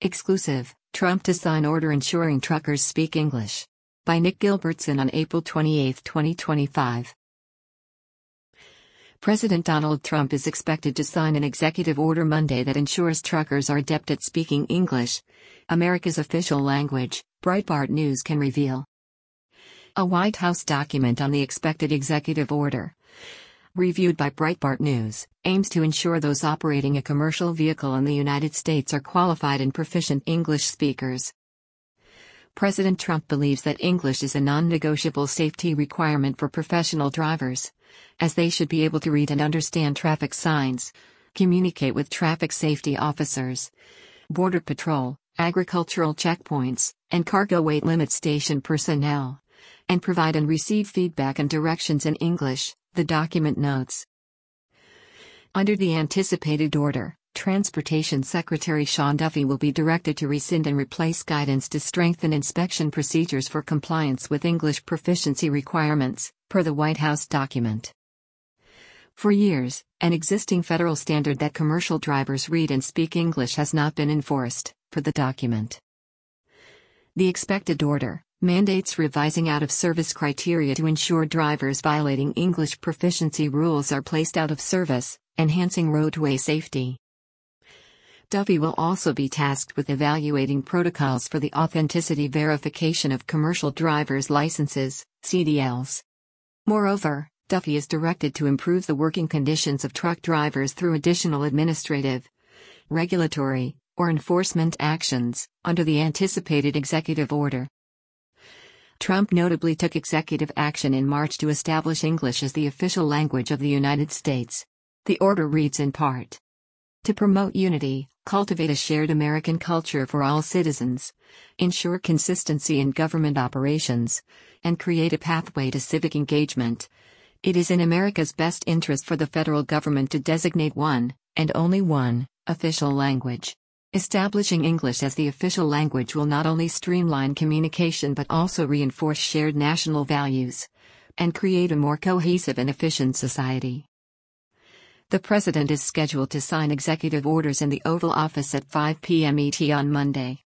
Exclusive, Trump to sign order ensuring truckers speak English. By Nick Gilbertson on April 28, 2025. President Donald Trump is expected to sign an executive order Monday that ensures truckers are adept at speaking English, America's official language, Breitbart News can reveal. A White House document on the expected executive order, reviewed by Breitbart News, aims to ensure those operating a commercial vehicle in the United States are qualified and proficient English speakers. President Trump believes that English is a non-negotiable safety requirement for professional drivers, as they should be able to read and understand traffic signs, communicate with traffic safety officers, Border Patrol, agricultural checkpoints, and cargo weight limit station personnel, and provide and receive feedback and directions in English, the document notes. Under the anticipated order, Transportation Secretary Sean Duffy will be directed to rescind and replace guidance to strengthen inspection procedures for compliance with English proficiency requirements, per the White House document. For years, an existing federal standard that commercial drivers read and speak English has not been enforced, per the document. The expected order mandates revising out-of-service criteria to ensure drivers violating English proficiency rules are placed out of service, enhancing roadway safety. Duffy will also be tasked with evaluating protocols for the authenticity verification of commercial driver's licenses, CDLs. Moreover, Duffy is directed to improve the working conditions of truck drivers through additional administrative, regulatory, or enforcement actions, under the anticipated executive order. Trump notably took executive action in March to establish English as the official language of the United States. The order reads in part, to promote unity, cultivate a shared American culture for all citizens, ensure consistency in government operations, and create a pathway to civic engagement. It is in America's best interest for the federal government to designate one, and only one, official language. Establishing English as the official language will not only streamline communication but also reinforce shared national values, and create a more cohesive and efficient society. The president is scheduled to sign executive orders in the Oval Office at 5 p.m. ET on Monday.